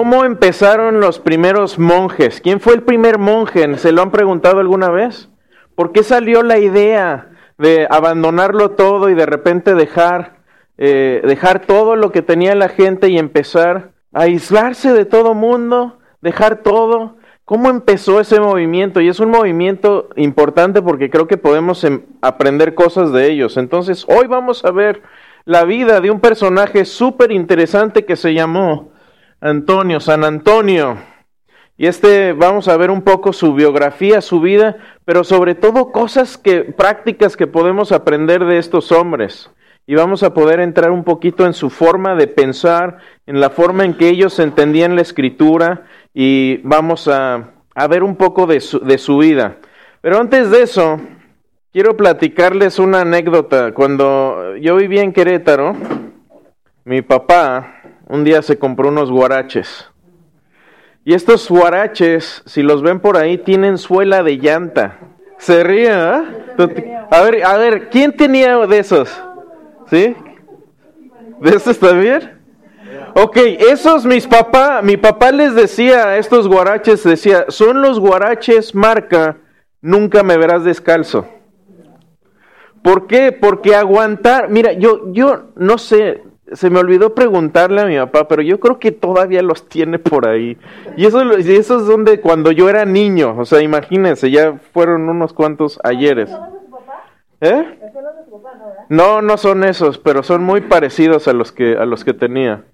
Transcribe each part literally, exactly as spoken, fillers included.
¿Cómo empezaron los primeros monjes? ¿Quién fue el primer monje? ¿Se lo han preguntado alguna vez? ¿Por qué salió la idea de abandonarlo todo y de repente dejar, eh, dejar todo lo que tenía la gente y empezar a aislarse de todo mundo, dejar todo? ¿Cómo empezó ese movimiento? Y es un movimiento importante porque creo que podemos em- aprender cosas de ellos. Entonces, hoy vamos a ver la vida de un personaje súper interesante que se llamó Antonio, San Antonio. Y este, vamos a ver un poco su biografía, su vida, pero sobre todo cosas que, prácticas que podemos aprender de estos hombres. Y vamos a poder entrar un poquito en su forma de pensar, en la forma en que ellos entendían la Escritura, y vamos a, a ver un poco de su, de su vida. Pero antes de eso, quiero platicarles una anécdota. Cuando yo vivía en Querétaro, mi papá un día se compró unos guaraches. Y estos guaraches, si los ven por ahí, tienen suela de llanta. Se ríe, ¿eh? A ver, a ver, ¿quién tenía de esos? ¿Sí? ¿De estos también? Ok, esos mis papá, mi papá les decía a estos guaraches, decía, son los guaraches marca, nunca me verás descalzo. ¿Por qué? Porque aguantar, mira, yo, yo no sé, se me olvidó preguntarle a mi papá, pero yo creo que todavía los tiene por ahí. Y eso, y eso es donde cuando yo era niño, o sea, imagínense, ya fueron unos cuantos ayeres. ¿Eh? No, no son esos, pero son muy parecidos a los que a los que tenía.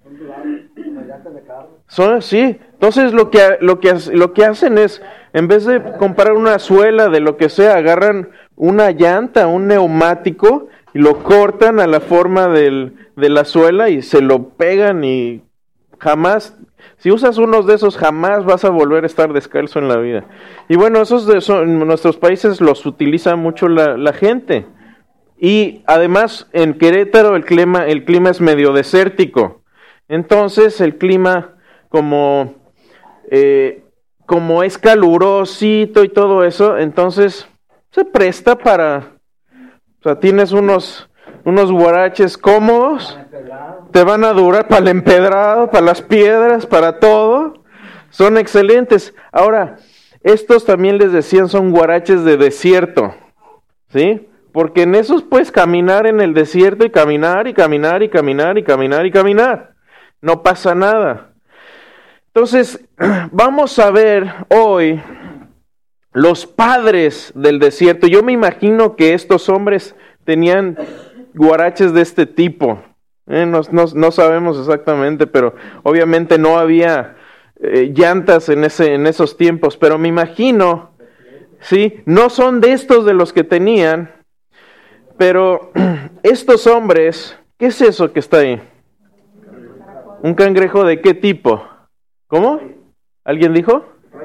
Son, sí. Entonces lo que lo que lo que hacen es, en vez de comprar una suela de lo que sea, agarran una llanta, un neumático y lo cortan a la forma del, de la suela y se lo pegan y jamás, si usas unos de esos, jamás vas a volver a estar descalzo en la vida. Y bueno, esos de, son, en nuestros países los utiliza mucho la, la gente. Y además en Querétaro el clima, el clima es medio desértico. Entonces el clima como, eh, como es calurosito y todo eso, entonces se presta para, o sea, tienes unos, unos guaraches cómodos, te van a durar para el empedrado, para las piedras, para todo, son excelentes. Ahora, estos también les decían son guaraches de desierto, ¿sí? Porque en esos puedes caminar en el desierto y caminar y caminar y caminar y caminar y caminar. No pasa nada. Entonces, vamos a ver hoy los padres del desierto. Yo me imagino que estos hombres tenían guaraches de este tipo. Eh, no, no, no sabemos exactamente, pero obviamente no había eh, llantas en, ese, en esos tiempos. Pero me imagino, ¿sí? No son de estos de los que tenían. Pero estos hombres, ¿qué es eso que está ahí? ¿Un cangrejo de qué tipo? ¿Cómo? ¿Alguien dijo?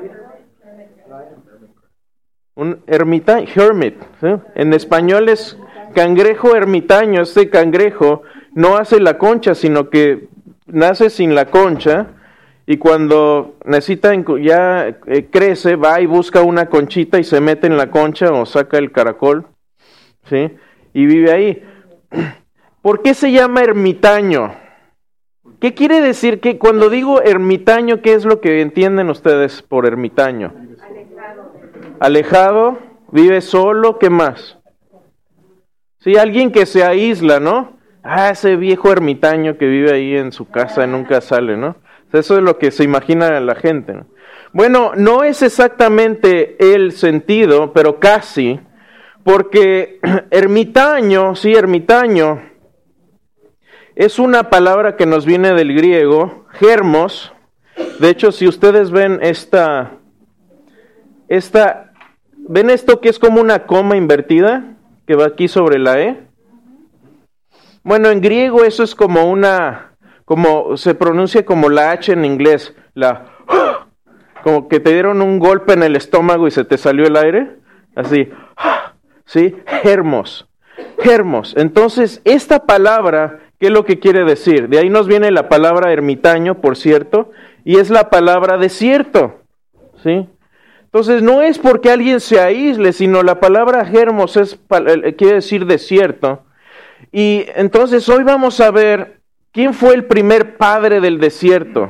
Un ermitaño, hermit, ¿sí? En español es cangrejo ermitaño. Este cangrejo no hace la concha, sino que nace sin la concha y cuando necesita, ya eh, crece, va y busca una conchita y se mete en la concha o saca el caracol, ¿sí? Y vive ahí. ¿Por qué se llama ermitaño? ¿Qué quiere decir? Que cuando digo ermitaño, ¿qué es lo que entienden ustedes por ermitaño? Alejado. Alejado, vive solo, ¿qué más? Sí, alguien que se aísla, ¿no? Ah, ese viejo ermitaño que vive ahí en su casa y nunca sale, ¿no? Eso es lo que se imagina la gente, ¿no? Bueno, no es exactamente el sentido, pero casi. Porque ermitaño, sí, ermitaño, es una palabra que nos viene del griego, germos. De hecho, si ustedes ven esta, esta, ¿ven esto que es como una coma invertida? Que va aquí sobre la E. Bueno, en griego eso es como una, como se pronuncia como la H en inglés, la, como que te dieron un golpe en el estómago y se te salió el aire, así. ¿Sí? Germos, germos. Entonces, esta palabra, ¿qué es lo que quiere decir? De ahí nos viene la palabra ermitaño, por cierto, y es la palabra desierto, ¿sí? Entonces, no es porque alguien se aísle, sino la palabra germos es, quiere decir desierto. Y entonces, hoy vamos a ver quién fue el primer padre del desierto.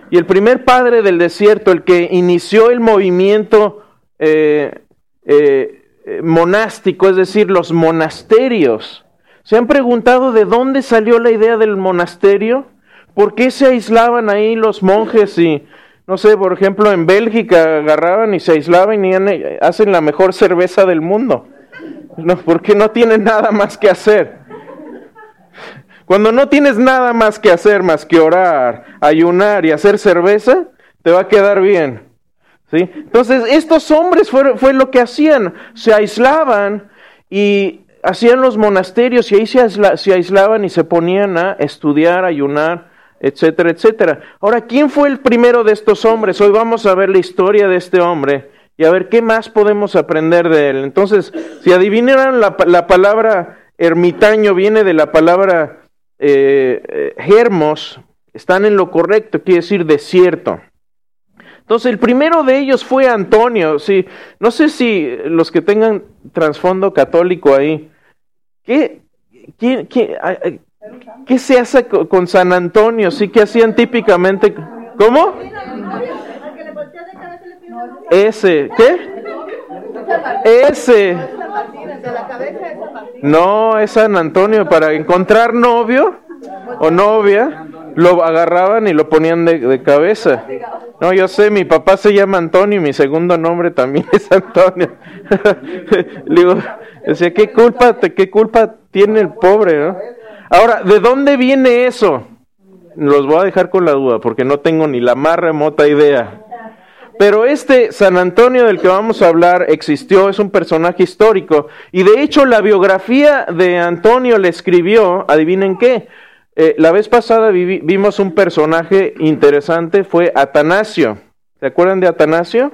Y el primer padre del desierto, el que inició el movimiento eh, eh, monástico, es decir, los monasterios. ¿Se han preguntado de dónde salió la idea del monasterio? ¿Por qué se aislaban ahí los monjes y, no sé, por ejemplo, en Bélgica agarraban y se aislaban y hacen la mejor cerveza del mundo? No, porque no tienen nada más que hacer. Cuando no tienes nada más que hacer, más que orar, ayunar y hacer cerveza, te va a quedar bien, ¿sí? Entonces, estos hombres fue, fue lo que hacían, se aislaban y hacían los monasterios y ahí se, aisla, se aislaban y se ponían a estudiar, ayunar, etcétera, etcétera. Ahora, ¿quién fue el primero de estos hombres? Hoy vamos a ver la historia de este hombre y a ver qué más podemos aprender de él. Entonces, si adivinaron la, la palabra ermitaño viene de la palabra eh, eh, hermos, están en lo correcto, quiere decir desierto. Entonces, el primero de ellos fue Antonio. Sí, no sé si los que tengan trasfondo católico ahí, ¿qué, qué, qué, qué se hace con San Antonio? Sí, ¿qué hacían típicamente? ¿Cómo? Ese, ¿qué? Ese. No, es San Antonio. Para encontrar novio o novia, lo agarraban y lo ponían de, de cabeza. No, yo sé, mi papá se llama Antonio y mi segundo nombre también es Antonio. Le digo, decía, ¿qué culpa, qué culpa tiene el pobre, ¿no? Ahora, ¿de dónde viene eso? Los voy a dejar con la duda porque no tengo ni la más remota idea. Pero este San Antonio del que vamos a hablar existió, es un personaje histórico. Y de hecho la biografía de Antonio le escribió, adivinen qué, eh, la vez pasada vi, vimos un personaje interesante, fue Atanasio. ¿Se acuerdan de Atanasio?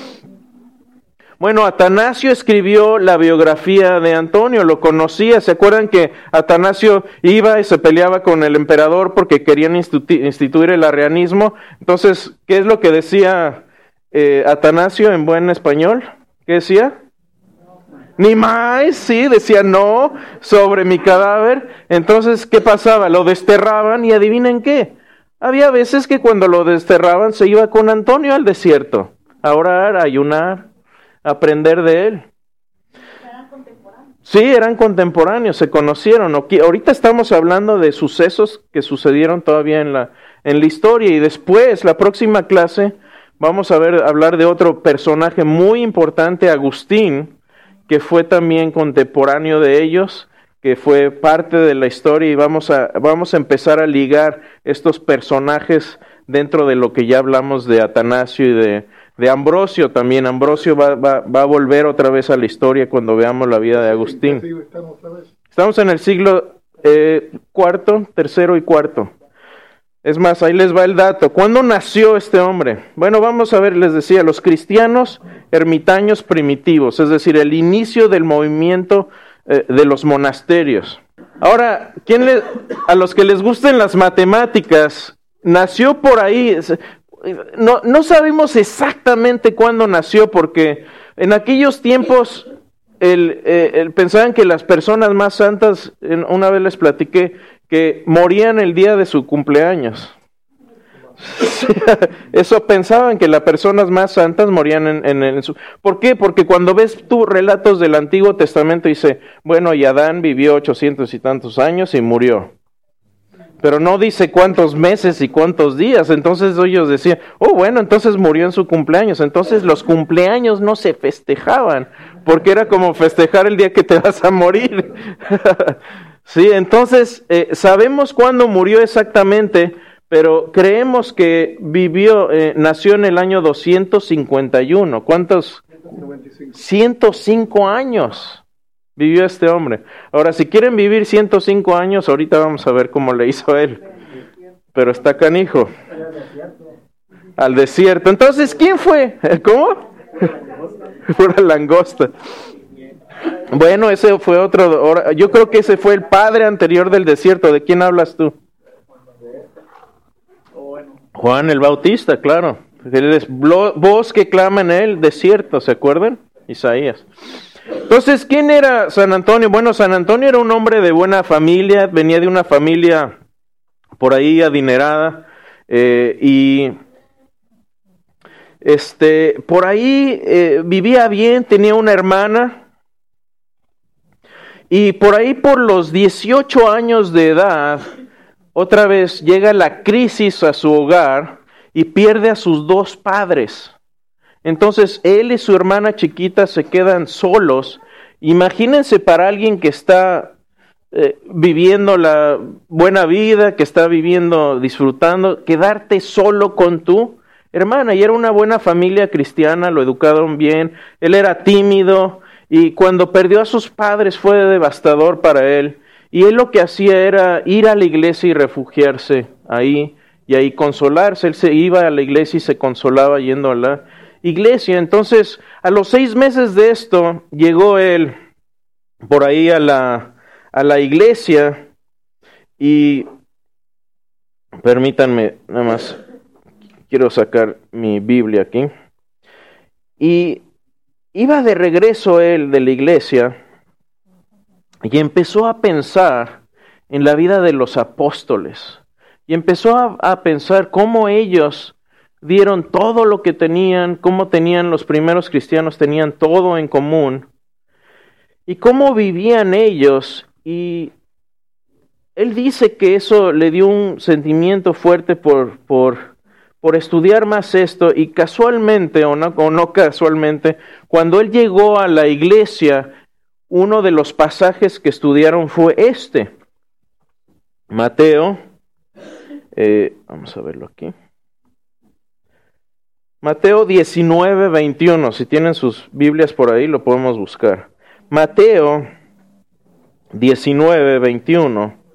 Bueno, Atanasio escribió la biografía de Antonio, lo conocía. ¿Se acuerdan que Atanasio iba y se peleaba con el emperador porque querían institu- instituir el arrianismo? Entonces, ¿qué es lo que decía Eh, Atanasio en buen español? ¿Qué decía? Ni más, sí, decía no sobre mi cadáver. Entonces, ¿qué pasaba? Lo desterraban y adivinen qué. Había veces que cuando lo desterraban se iba con Antonio al desierto a orar, a ayunar, a aprender de él. ¿Eran contemporáneos? Sí, eran contemporáneos, se conocieron. Ahorita estamos hablando de sucesos que sucedieron todavía en la, en la historia y después, la próxima clase, vamos a ver, hablar de otro personaje muy importante, Agustín, que fue también contemporáneo de ellos, que fue parte de la historia y vamos a, vamos a empezar a ligar estos personajes dentro de lo que ya hablamos de Atanasio y de, de Ambrosio también. Ambrosio va, va, va a volver otra vez a la historia cuando veamos la vida de Agustín. Estamos en el siglo eh, cuarto, tercero y cuarto. Es más, ahí les va el dato. ¿Cuándo nació este hombre? Bueno, vamos a ver, les decía, los cristianos ermitaños primitivos, es decir, el inicio del movimiento eh, de los monasterios. Ahora, ¿quién le, a los que les gusten las matemáticas, nació por ahí? No, no sabemos exactamente cuándo nació, porque en aquellos tiempos el, eh, el, pensaban que las personas más santas, en, una vez les platiqué, que morían el día de su cumpleaños. Eso pensaban, que las personas más santas morían en, en, en su... ¿Por qué? Porque cuando ves tú relatos del Antiguo Testamento dice, bueno, y Adán vivió ochocientos y tantos años y murió. Pero no dice cuántos meses y cuántos días. Entonces ellos decían, oh, bueno, entonces murió en su cumpleaños. Entonces los cumpleaños no se festejaban, porque era como festejar el día que te vas a morir. Sí, entonces eh, sabemos cuándo murió exactamente, pero creemos que vivió, eh, nació en el año doscientos cincuenta y uno. ¿Cuántos? ciento cinco años vivió este hombre. Ahora, si quieren vivir ciento cinco años, ahorita vamos a ver cómo le hizo él. Pero está canijo. Al desierto. Entonces, ¿quién fue? ¿Cómo? Pura langosta. Bueno, ese fue otro, yo creo que ese fue el padre anterior del desierto. ¿De quién hablas tú? Juan el Bautista, claro. Voz que clama en el desierto, ¿se acuerdan? Isaías. Entonces, ¿quién era San Antonio? Bueno, San Antonio era un hombre de buena familia, venía de una familia por ahí adinerada, eh, y Este, por ahí eh, vivía bien, tenía una hermana, y por ahí por los dieciocho años de edad, otra vez llega la crisis a su hogar y pierde a sus dos padres. Entonces él y su hermana chiquita se quedan solos. Imagínense para alguien que está eh, viviendo la buena vida, que está viviendo, disfrutando, quedarte solo con tu hermana. Y era una buena familia cristiana, lo educaron bien, él era tímido y cuando perdió a sus padres fue devastador para él. Y él lo que hacía era ir a la iglesia y refugiarse ahí y ahí consolarse. Él se iba a la iglesia y se consolaba yendo a la iglesia. Entonces, a los seis meses de esto, llegó él por ahí a la, a la iglesia y permítanme nada más. Quiero sacar mi Biblia aquí. Y iba de regreso él de la iglesia y empezó a pensar en la vida de los apóstoles. Y empezó a, a pensar cómo ellos dieron todo lo que tenían, cómo tenían los primeros cristianos, tenían todo en común. Y cómo vivían ellos. Y él dice que eso le dio un sentimiento fuerte por... por por estudiar más esto, y casualmente, o no, o no casualmente, cuando él llegó a la iglesia, uno de los pasajes que estudiaron fue este. Mateo, eh, vamos a verlo aquí. Mateo diecinueve, veintiuno, si tienen sus Biblias por ahí, lo podemos buscar. Mateo diecinueve, veintiuno.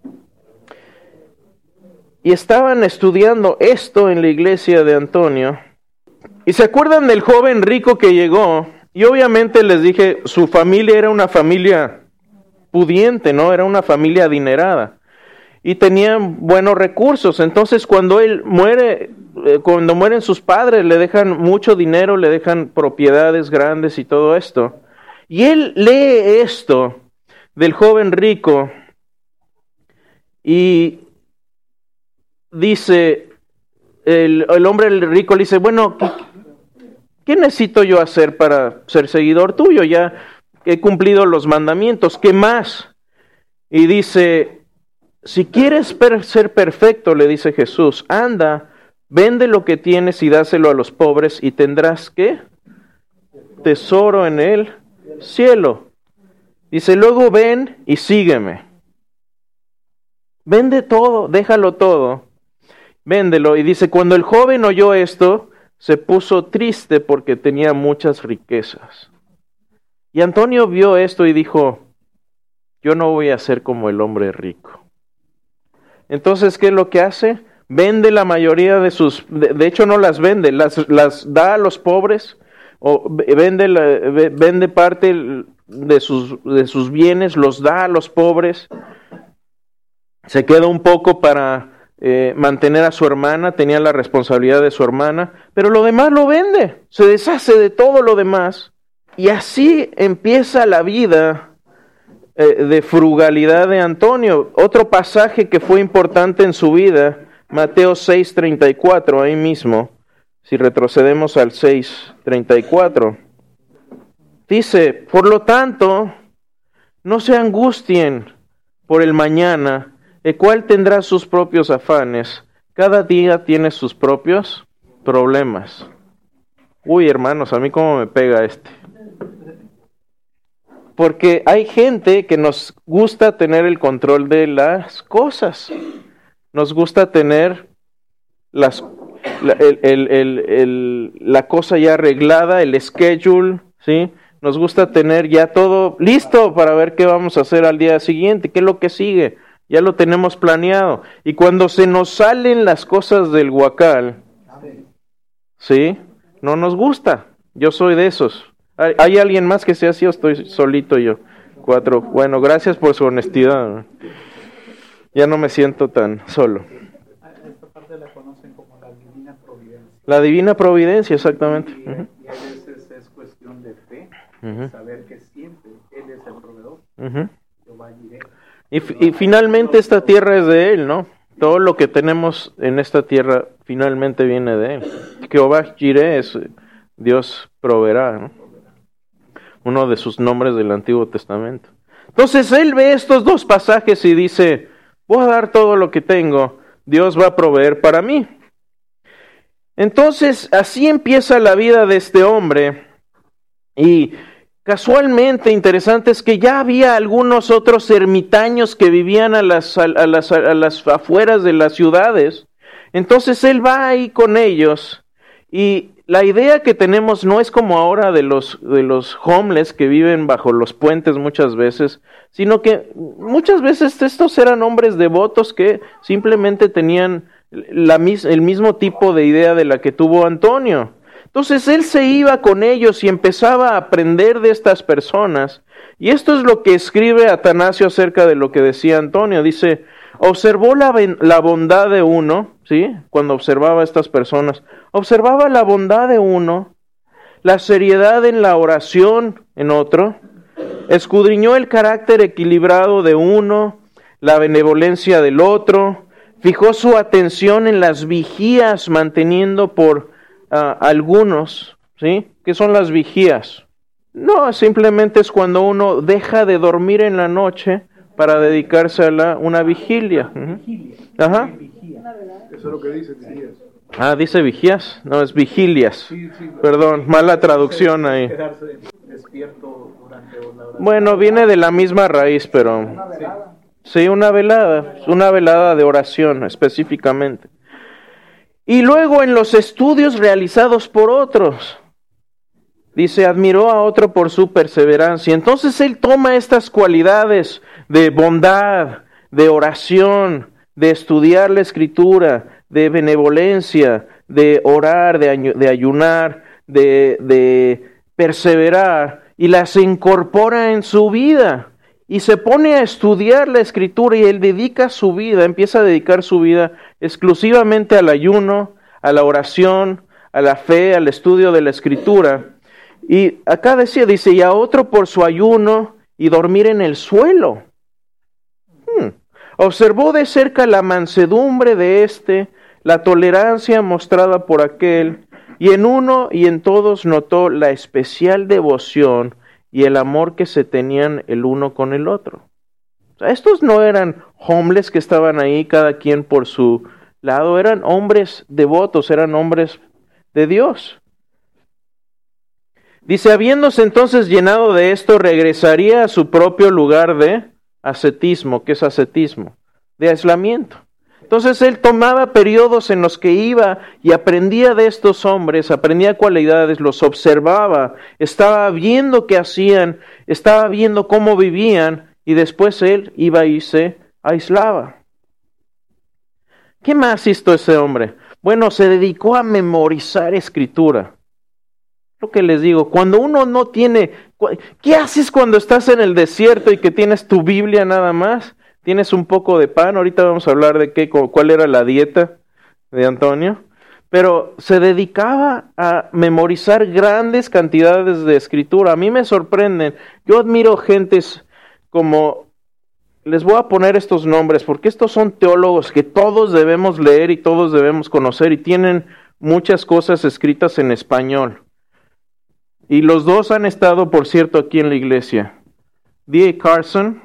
Y estaban estudiando esto en la iglesia de Antonio. Y se acuerdan del joven rico que llegó. Y obviamente les dije, su familia era una familia pudiente, ¿no? Era una familia adinerada. Y tenían buenos recursos. Entonces cuando él muere, eh, cuando mueren sus padres, le dejan mucho dinero, le dejan propiedades grandes y todo esto. Y él lee esto del joven rico. Y dice, el, el hombre rico le dice, bueno, ¿qué, ¿qué necesito yo hacer para ser seguidor tuyo? Ya he cumplido los mandamientos, ¿qué más? Y dice, si quieres per- ser perfecto, le dice Jesús, anda, vende lo que tienes y dáselo a los pobres y tendrás, ¿qué? Tesoro en el cielo. Dice, luego ven y sígueme. Vende todo, déjalo todo. Véndelo. Y dice, cuando el joven oyó esto, se puso triste porque tenía muchas riquezas. Y Antonio vio esto y dijo, yo no voy a ser como el hombre rico. Entonces, ¿qué es lo que hace? Vende la mayoría de sus, de, de hecho no las vende, las, las da a los pobres, o vende, la, vende parte de sus, de sus bienes, los da a los pobres, se queda un poco para Eh, mantener a su hermana, tenía la responsabilidad de su hermana, pero lo demás lo vende, se deshace de todo lo demás, y así empieza la vida eh, de frugalidad de Antonio. Otro pasaje que fue importante en su vida, Mateo seis treinta y cuatro, ahí mismo, si retrocedemos al seis treinta y cuatro, dice, por lo tanto, no se angustien por el mañana, el cual tendrá sus propios afanes. Cada día tiene sus propios problemas. Uy, hermanos, a mí cómo me pega este. Porque hay gente que nos gusta tener el control de las cosas. Nos gusta tener las, la, el, el, el, el, la cosa ya arreglada, el schedule, ¿sí? Nos gusta tener ya todo listo para ver qué vamos a hacer al día siguiente, qué es lo que sigue. Ya lo tenemos planeado. Y cuando se nos salen las cosas del huacal, ¿sí? No nos gusta. Yo soy de esos. ¿Hay, ¿hay alguien más que sea así o estoy solito yo? Cuatro. Bueno, gracias por su honestidad. Ya no me siento tan solo. Esta parte la conocen como la divina providencia. La divina providencia, exactamente. Y, uh-huh. y a veces es cuestión de fe, uh-huh. saber que siempre Él es el proveedor. Uh-huh. Jehová Jireh. Y, y finalmente esta tierra es de Él, ¿no? Todo lo que tenemos en esta tierra finalmente viene de Él. Jehová Jireh es Dios proveerá, ¿no? Uno de sus nombres del Antiguo Testamento. Entonces él ve estos dos pasajes y dice, voy a dar todo lo que tengo, Dios va a proveer para mí. Entonces así empieza la vida de este hombre y casualmente interesante es que ya había algunos otros ermitaños que vivían a las, a, a las, a las afueras de las ciudades. Entonces él va ahí con ellos y la idea que tenemos no es como ahora de los, de los homeless que viven bajo los puentes muchas veces, sino que muchas veces estos eran hombres devotos que simplemente tenían la, el mismo tipo de idea de la que tuvo Antonio. Entonces él se iba con ellos y empezaba a aprender de estas personas. Y esto es lo que escribe Atanasio acerca de lo que decía Antonio. Dice, observó la, la bondad de uno, ¿sí? Cuando observaba a estas personas, observaba la bondad de uno, la seriedad en la oración en otro, escudriñó el carácter equilibrado de uno, la benevolencia del otro, fijó su atención en las vigías, manteniendo por uh, algunos, ¿sí? ¿Qué son las vigías? No, simplemente es cuando uno deja de dormir en la noche para dedicarse a la, una vigilia. Uh-huh. Ajá. Eso es lo que dice vigías. Ah, dice vigías, no, es vigilias. Sí, sí, Perdón, mala traducción ahí. Quedarse despierto durante la oración. Bueno, viene de la misma raíz, pero... Una velada. Sí, una velada, una velada de oración específicamente. Y luego en los estudios realizados por otros, dice, admiró a otro por su perseverancia. Entonces él toma estas cualidades de bondad, de oración, de estudiar la Escritura, de benevolencia, de orar, de, ayu- de ayunar, de, de perseverar, y las incorpora en su vida. Y se pone a estudiar la Escritura y él dedica su vida, empieza a dedicar su vida exclusivamente al ayuno, a la oración, a la fe, al estudio de la Escritura. Y acá decía, dice, y a otro por su ayuno y dormir en el suelo. Hmm. Observó de cerca la mansedumbre de éste, la tolerancia mostrada por aquel, y en uno y en todos notó la especial devoción y el amor que se tenían el uno con el otro. O sea, estos no eran hombres que estaban ahí cada quien por su lado, eran hombres devotos, eran hombres de Dios. Dice, habiéndose entonces llenado de esto, regresaría a su propio lugar de ascetismo. ¿Qué es ascetismo? De aislamiento. Entonces él tomaba periodos en los que iba y aprendía de estos hombres, aprendía cualidades, los observaba, estaba viendo qué hacían, estaba viendo cómo vivían, y después él iba y se aislaba. ¿Qué más hizo ese hombre? Bueno, se dedicó a memorizar Escritura. Lo que les digo, cuando uno no tiene... ¿Qué haces cuando estás en el desierto y que tienes tu Biblia nada más? Tienes un poco de pan, ahorita vamos a hablar de qué, cuál era la dieta de Antonio, pero se dedicaba a memorizar grandes cantidades de Escritura. A mí me sorprenden, yo admiro gentes como, les voy a poner estos nombres, porque estos son teólogos que todos debemos leer y todos debemos conocer, y tienen muchas cosas escritas en español. Y los dos han estado, por cierto, aquí en la iglesia. D A Carson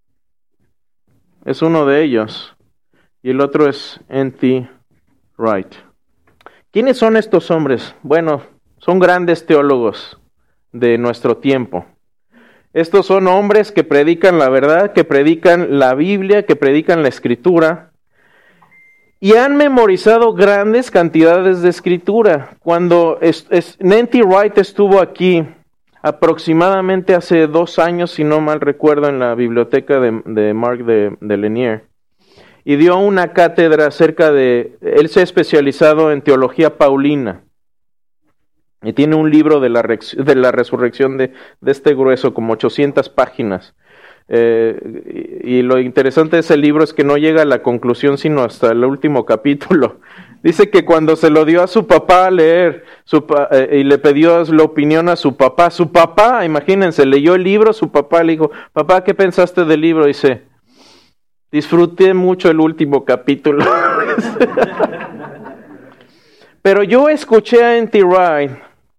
es uno de ellos, y el otro es N T Wright. ¿Quiénes son estos hombres? Bueno, son grandes teólogos de nuestro tiempo. Estos son hombres que predican la verdad, que predican la Biblia, que predican la Escritura, y han memorizado grandes cantidades de Escritura. Cuando es, es, N T Wright estuvo aquí, aproximadamente hace dos años, si no mal recuerdo, en la biblioteca de, de Mark de, de Lanier, y dio una cátedra acerca de, él se ha especializado en teología paulina, y tiene un libro de la, de la resurrección de, de este grueso, como ochocientas páginas, eh, y, y lo interesante de ese libro es que no llega a la conclusión sino hasta el último capítulo. Dice que cuando se lo dio a su papá a leer su, eh, y le pidió la opinión a su papá, su papá, imagínense, leyó el libro, su papá le dijo, papá, ¿qué pensaste del libro? Dice, disfruté mucho el último capítulo. Pero yo escuché a N T Wright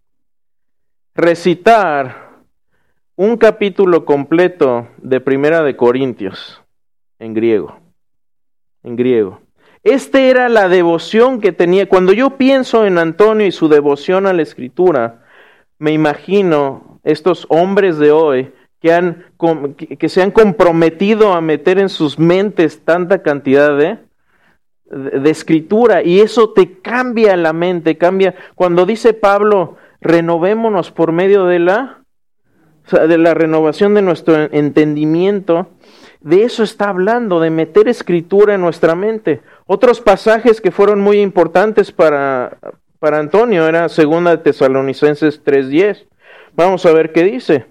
recitar un capítulo completo de Primera de Corintios en griego. En griego. Esta era la devoción que tenía. Cuando yo pienso en Antonio y su devoción a la Escritura, me imagino estos hombres de hoy que, han, que se han comprometido a meter en sus mentes tanta cantidad de, de Escritura, y eso te cambia la mente, cambia. Cuando dice Pablo, renovémonos por medio de la, de la renovación de nuestro entendimiento, de eso está hablando, de meter Escritura en nuestra mente. Otros pasajes que fueron muy importantes para, para Antonio era segunda de Tesalonicenses tres diez. Vamos a ver qué dice.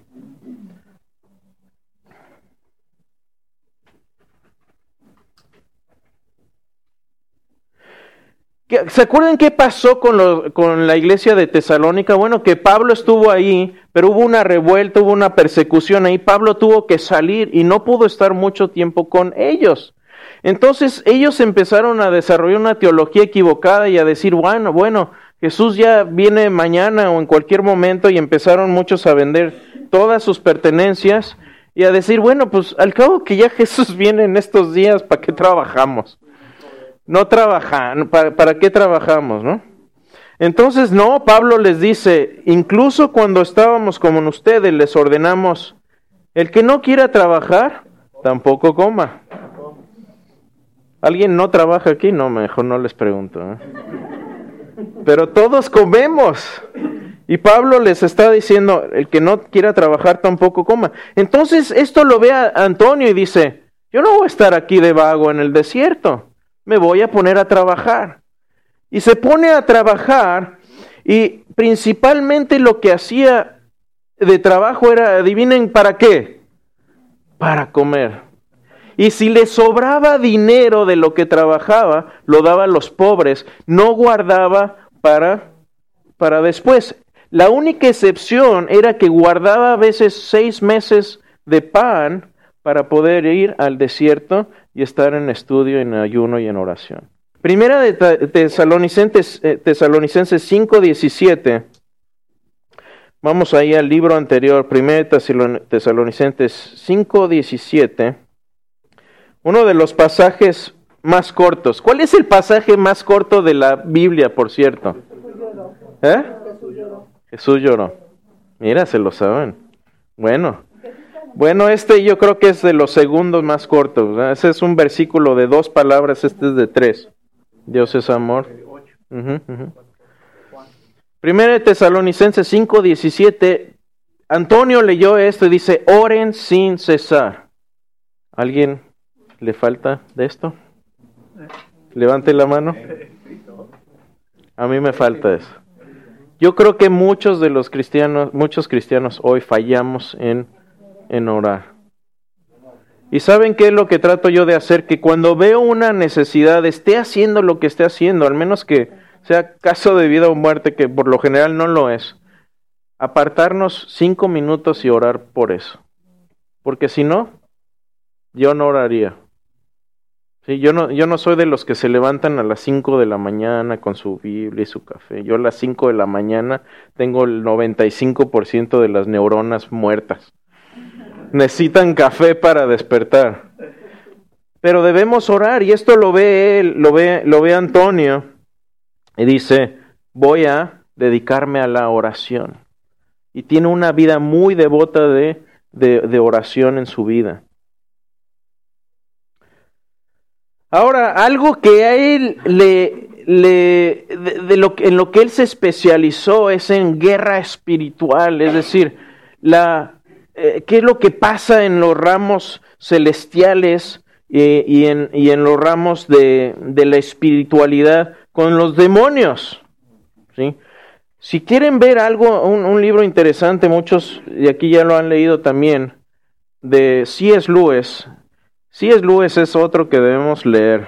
¿Se acuerdan qué pasó con, lo, con la iglesia de Tesalónica? Bueno, que Pablo estuvo ahí, pero hubo una revuelta, hubo una persecución ahí. Pablo tuvo que salir y no pudo estar mucho tiempo con ellos. Entonces ellos empezaron a desarrollar una teología equivocada y a decir, bueno, bueno, Jesús ya viene mañana o en cualquier momento, y empezaron muchos a vender todas sus pertenencias y a decir, bueno, pues al cabo que ya Jesús viene en estos días, ¿para qué trabajamos? No trabajan, ¿para, ¿para qué trabajamos, no? Entonces, no, Pablo les dice, incluso cuando estábamos como ustedes, les ordenamos, el que no quiera trabajar, tampoco coma. ¿Alguien no trabaja aquí? No, mejor no les pregunto, ¿eh? Pero todos comemos. Y Pablo les está diciendo, el que no quiera trabajar, tampoco coma. Entonces, esto lo ve a Antonio y dice, yo no voy a estar aquí de vago en el desierto. Me voy a poner a trabajar. Y se pone a trabajar, y principalmente lo que hacía de trabajo era, adivinen, ¿para qué? Para comer. Y si le sobraba dinero de lo que trabajaba, lo daba a los pobres, no guardaba para, para después. La única excepción era que guardaba a veces seis meses de pan para poder ir al desierto y estar en estudio, en ayuno y en oración. Primera de Tesalonicenses, eh, Tesalonicenses cinco diecisiete. Vamos ahí al libro anterior, Primera de Tesalonicenses cinco diecisiete. Uno de los pasajes más cortos. ¿Cuál es el pasaje más corto de la Biblia, por cierto? ¿Eh? Jesús lloró. Jesús lloró. Mira, se lo saben. Bueno. Bueno, este yo creo que es de los segundos más cortos. Ese es un versículo de dos palabras, este es de tres. Dios es amor. Uh-huh, uh-huh. Primera de Tesalonicenses cinco diecisiete. Antonio leyó esto y dice, oren sin cesar. ¿Alguien le falta de esto? Levante la mano. A mí me falta eso. Yo creo que muchos de los cristianos, muchos cristianos hoy fallamos en en orar. ¿Y saben qué es lo que trato yo de hacer? Que cuando veo una necesidad, esté haciendo lo que esté haciendo, al menos que sea caso de vida o muerte, que por lo general no lo es, apartarnos cinco minutos y orar por eso. Porque si no, yo no oraría. Sí, yo no, yo no soy de los que se levantan a las cinco de la mañana con su Biblia y su café. Yo a las cinco de la mañana tengo el noventa y cinco por ciento de las neuronas muertas. Necesitan café para despertar. Pero debemos orar, y esto lo ve él, lo ve, lo ve Antonio, y dice, voy a dedicarme a la oración. Y tiene una vida muy devota de, de, de oración en su vida. Ahora, algo que a él le, le de, de lo, en lo que él se especializó es en guerra espiritual, es decir, la Eh, ¿qué es lo que pasa en los ramos celestiales eh, y, en, y en los ramos de, de la espiritualidad con los demonios? ¿Sí? Si quieren ver algo, un, un libro interesante, muchos de aquí ya lo han leído también, de C S Lewis. C S Lewis es otro que debemos leer.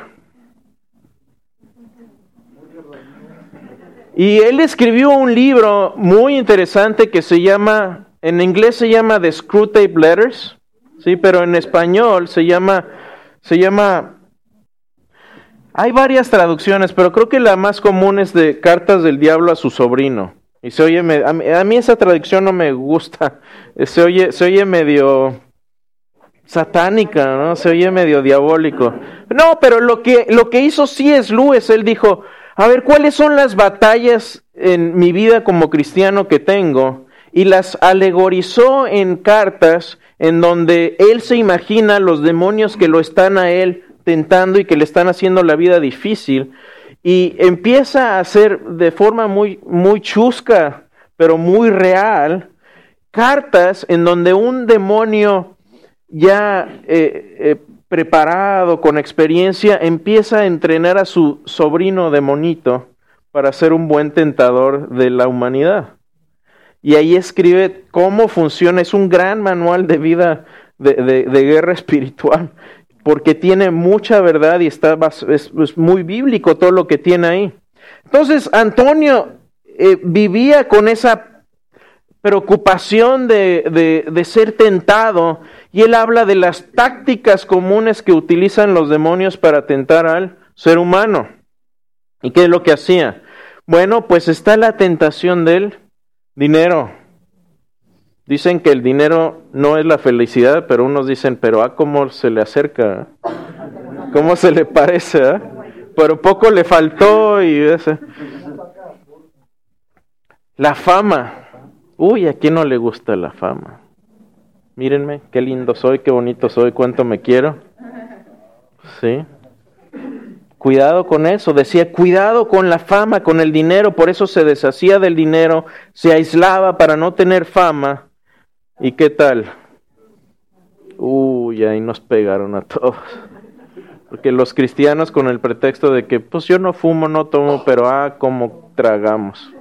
Y él escribió un libro muy interesante que se llama... En inglés se llama The Screwtape Letters, sí, pero en español se llama, se llama Hay varias traducciones, pero creo que la más común es de Cartas del Diablo a su sobrino. Y se oye, a mí, a mí esa traducción no me gusta. Se oye, se oye medio satánica, ¿no? Se oye medio diabólico. No, pero lo que, lo que hizo C S Lewis, él dijo, a ver, ¿cuáles son las batallas en mi vida como cristiano que tengo? Y las alegorizó en cartas en donde él se imagina los demonios que lo están a él tentando y que le están haciendo la vida difícil. Y empieza a hacer de forma muy, muy chusca, pero muy real, cartas en donde un demonio ya eh, eh, preparado, con experiencia, empieza a entrenar a su sobrino demonito para ser un buen tentador de la humanidad. Y ahí escribe cómo funciona, es un gran manual de vida, de, de, de guerra espiritual, porque tiene mucha verdad y está es, es muy bíblico todo lo que tiene ahí. Entonces, Antonio eh, vivía con esa preocupación de, de, de ser tentado, y él habla de las tácticas comunes que utilizan los demonios para tentar al ser humano. ¿Y qué es lo que hacía? Bueno, pues está la tentación del dinero. Dicen que el dinero no es la felicidad, pero unos dicen, pero ah, cómo se le acerca, cómo se le parece, ¿eh? Pero poco le faltó y ese. La fama. Uy, ¿a quién no le gusta la fama? Mírenme, qué lindo soy, qué bonito soy, cuánto me quiero. Sí. Cuidado con eso, decía, cuidado con la fama, con el dinero, por eso se deshacía del dinero, se aislaba para no tener fama. ¿Y qué tal? Uy, ahí nos pegaron a todos. Porque los cristianos con el pretexto de que, pues yo no fumo, no tomo, pero ah, cómo tragamos.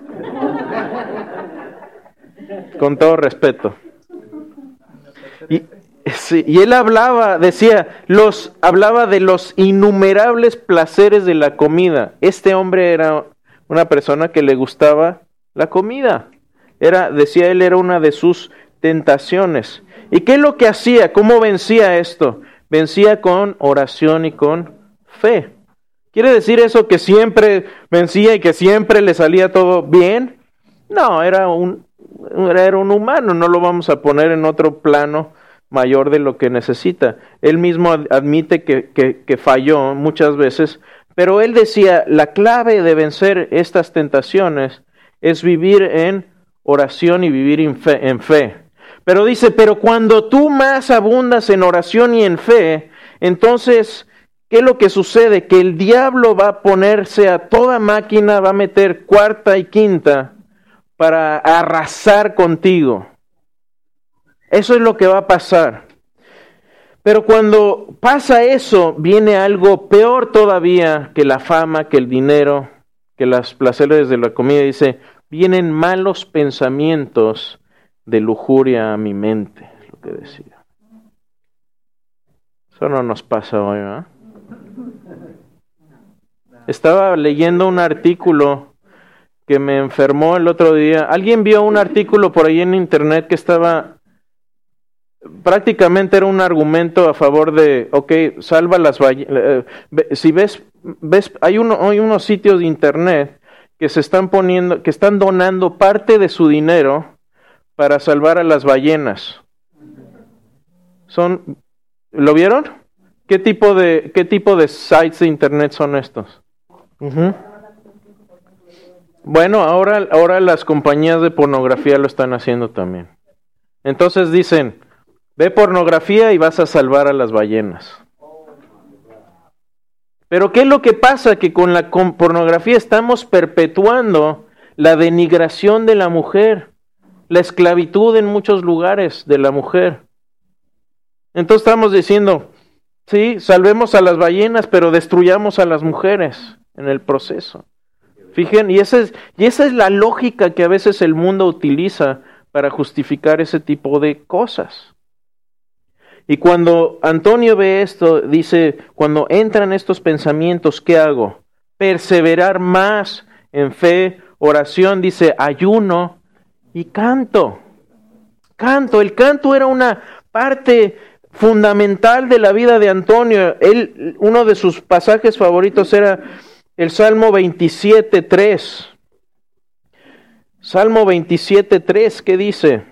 Con todo respeto. Y, sí, y él hablaba, decía, los, hablaba de los innumerables placeres de la comida. Este hombre era una persona que le gustaba la comida. Era, decía él, era una de sus tentaciones. ¿Y qué es lo que hacía? ¿Cómo vencía esto? Vencía con oración y con fe. ¿Quiere decir eso que siempre vencía y que siempre le salía todo bien? No, era un, era un humano, no lo vamos a poner en otro plano mayor de lo que necesita. Él mismo admite que, que, que falló muchas veces, pero él decía, la clave de vencer estas tentaciones es vivir en oración y vivir en fe, en fe. Pero dice, pero cuando tú más abundas en oración y en fe, entonces, ¿qué es lo que sucede? Que el diablo va a ponerse a toda máquina, va a meter cuarta y quinta para arrasar contigo. Eso es lo que va a pasar. Pero cuando pasa eso, viene algo peor todavía que la fama, que el dinero, que los placeres de la comida. Dice, vienen malos pensamientos de lujuria a mi mente, es lo que decía. Eso no nos pasa hoy, ¿verdad? Estaba leyendo un artículo que me enfermó el otro día. Alguien vio un artículo por ahí en internet que estaba, prácticamente era un argumento a favor de, ok, salva las ballenas. Si ves, ves, hay, uno, hay unos sitios de internet que se están poniendo, que están donando parte de su dinero para salvar a las ballenas. Son, ¿lo vieron? ¿Qué tipo de, qué tipo de sites de internet son estos? Uh-huh. Bueno, ahora, ahora las compañías de pornografía lo están haciendo también. Entonces dicen, ve pornografía y vas a salvar a las ballenas. Pero ¿qué es lo que pasa? Que con la con pornografía estamos perpetuando la denigración de la mujer, la esclavitud en muchos lugares de la mujer. Entonces estamos diciendo, sí, salvemos a las ballenas, pero destruyamos a las mujeres en el proceso. Fíjense, y esa es, y esa es la lógica que a veces el mundo utiliza para justificar ese tipo de cosas. Y cuando Antonio ve esto, dice, cuando entran estos pensamientos, ¿qué hago? Perseverar más en fe, oración, dice, ayuno y canto. Canto, el canto era una parte fundamental de la vida de Antonio. Él, uno de sus pasajes favoritos era el Salmo veintisiete tres. Salmo veintisiete tres, ¿qué dice?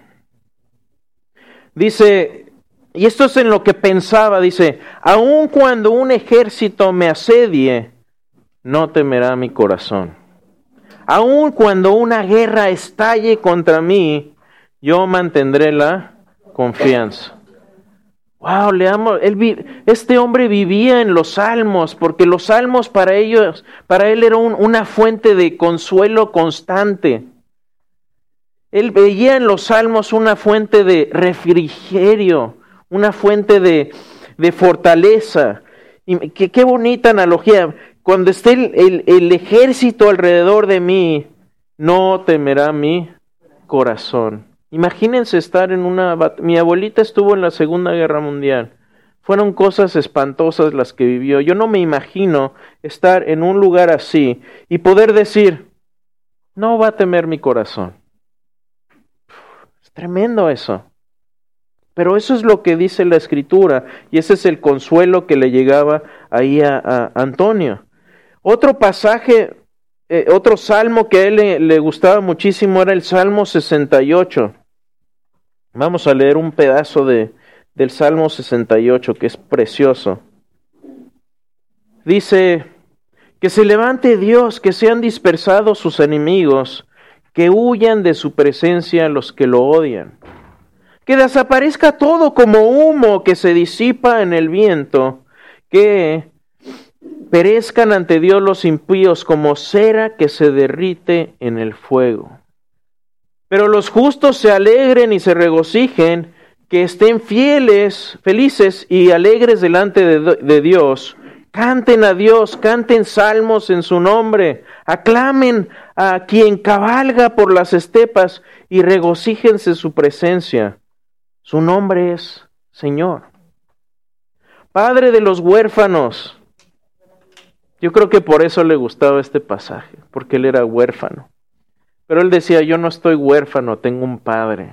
Dice, y esto es en lo que pensaba, dice, aun cuando un ejército me asedie, no temerá mi corazón. Aun cuando una guerra estalle contra mí, yo mantendré la confianza. Wow, le amo. Él, este hombre vivía en los salmos, porque los salmos para ellos, para él era un, una fuente de consuelo constante. Él veía en los salmos una fuente de refrigerio, una fuente de, de fortaleza. Y qué, qué bonita analogía. Cuando esté el, el, el ejército alrededor de mí, no temerá mi corazón. Imagínense estar en una... Mi abuelita estuvo en la Segunda Guerra Mundial. Fueron cosas espantosas las que vivió. Yo no me imagino estar en un lugar así y poder decir, no va a temer mi corazón. Es tremendo eso. Pero eso es lo que dice la Escritura y ese es el consuelo que le llegaba ahí a, a Antonio. Otro pasaje, eh, otro salmo que a él le, le gustaba muchísimo era el Salmo sesenta y ocho. Vamos a leer un pedazo de, del Salmo sesenta y ocho que es precioso. Dice, que se levante Dios, que sean dispersados sus enemigos, que huyan de su presencia los que lo odian. Que desaparezca todo como humo que se disipa en el viento, que perezcan ante Dios los impíos como cera que se derrite en el fuego. Pero los justos se alegren y se regocijen, que estén fieles, felices y alegres delante de, de Dios. Canten a Dios, canten salmos en su nombre, aclamen a quien cabalga por las estepas y regocíjense su presencia. Su nombre es Señor. Padre de los huérfanos. Yo creo que por eso le gustaba este pasaje, porque él era huérfano. Pero él decía, yo no estoy huérfano, tengo un padre.